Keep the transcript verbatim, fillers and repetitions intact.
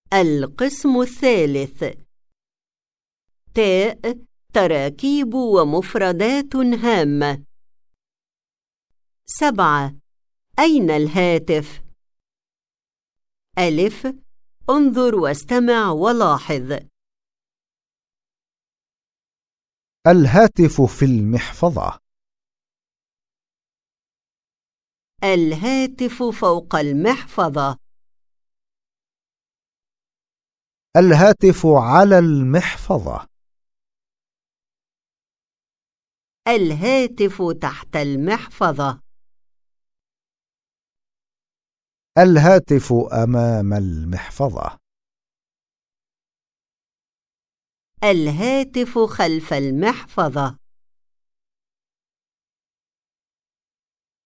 القسم الثالث. تاء تراكيب ومفردات هامة. سبعة. أين الهاتف؟ ألف. انظر واستمع ولاحظ. الهاتف في المحفظة. الهاتف فوق المحفظة. الهاتف على المحفظة. الهاتف تحت المحفظة. الهاتف أمام المحفظة. الهاتف خلف المحفظة.